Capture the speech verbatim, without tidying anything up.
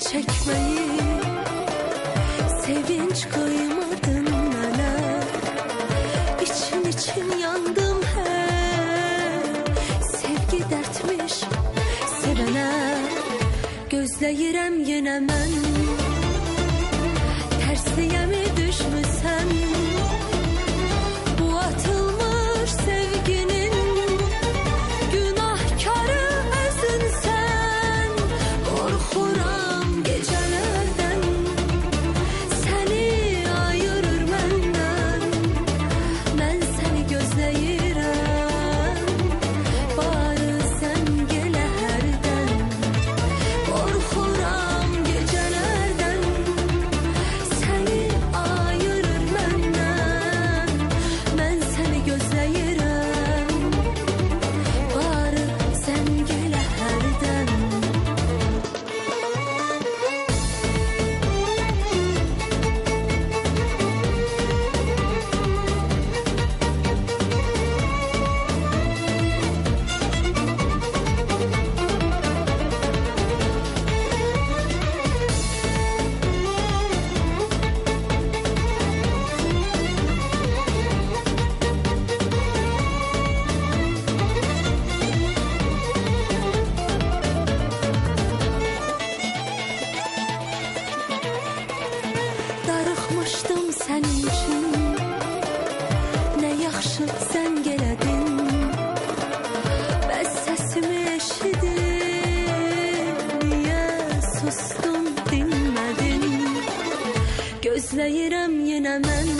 çekmeyi, sevinç kıymadın mənə. İçim içim yandım hep, sevgi dertmiş sevene. Gözləyirəm yenə mən, tersiye mi düşmüsən? Bu atılmış sevginin günahkarı özünsən. Qorxuram gecelerden, seni ayırır məndən. Mən seni gözləyirəm, barı sən gələ hərdən. Qorxuram gecelerden, seni ayırır məndən. Mən seni gözləyirəm, barı sən gələ hərdən. Darıxmışdım sənin üçün, nə yaxşı sən gələdin. Bəs səsimi eşidib, niyə sustun dinmədin? Gözləyirəm yenə mən,